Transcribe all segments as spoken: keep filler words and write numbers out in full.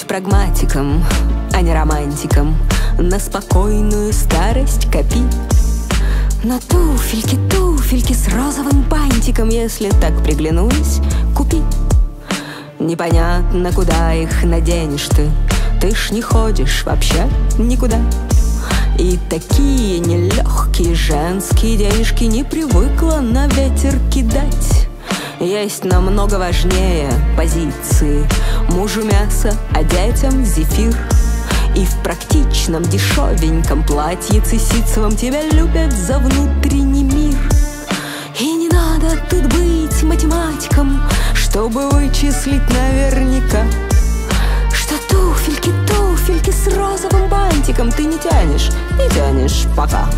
прагматиком, а не романтиком. На спокойную старость копи. На туфельки, туфельки с розовым бантиком, если так приглянулись, купи. Непонятно, куда их наденешь ты, ты ж не ходишь вообще никуда. И такие нелегкие женские денежки не привыкла на ветер кидать. Есть намного важнее позиции: мужу мясо, а детям зефир. И в практичном дешевеньком платьице ситцевом тебя любят за внутренний мир. И не надо тут быть математиком, чтобы вычислить наверняка, что туфельки, туфельки с розовым бантиком ты не тянешь, не тянешь пока.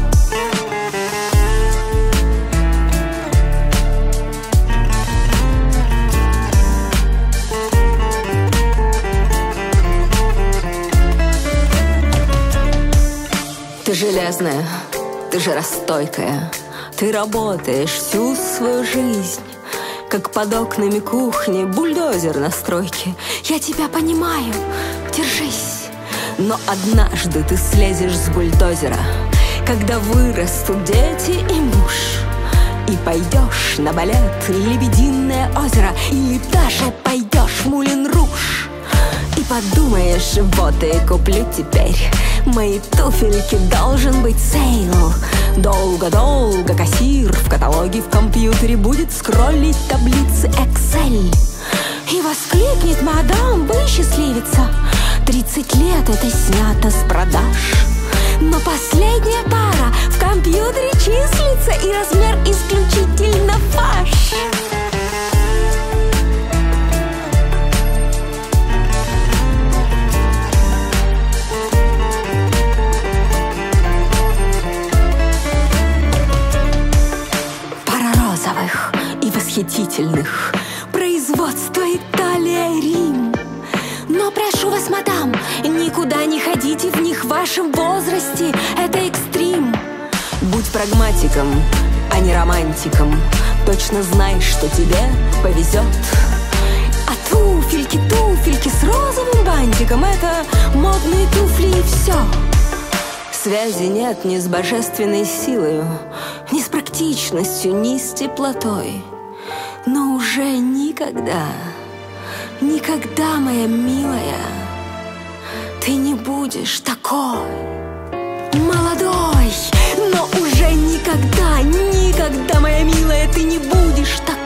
Ты железная, ты жиростойкая, ты работаешь всю свою жизнь, как под окнами кухни бульдозер на стройке. Я тебя понимаю, держись. Но однажды ты слезешь с бульдозера, когда вырастут дети и муж, и пойдешь на балет «Лебединое озеро» или даже пойдешь в Мулен Руж. И подумаешь, вот и куплю теперь мои туфельки, должен быть сейл. Долго-долго кассир в каталоге в компьютере будет скроллить таблицы Excel. И воскликнет: мадам, вы счастливица, тридцать лет это снято с продаж. Но последняя пара в компьютере числится, и размер исключительно ваш. И восхитительных производство Италия, Рим. Но прошу вас, мадам, никуда не ходите в них в вашем возрасте, это экстрим. Будь прагматиком, а не романтиком, точно знай, что тебе повезет. А туфельки, туфельки с розовым бантиком — это модные туфли и все. Связи нет ни с божественной силою, ни с практичностью, ни с теплотой. Но уже никогда, никогда, моя милая, ты не будешь такой молодой. Но уже никогда, никогда, моя милая, ты не будешь такой.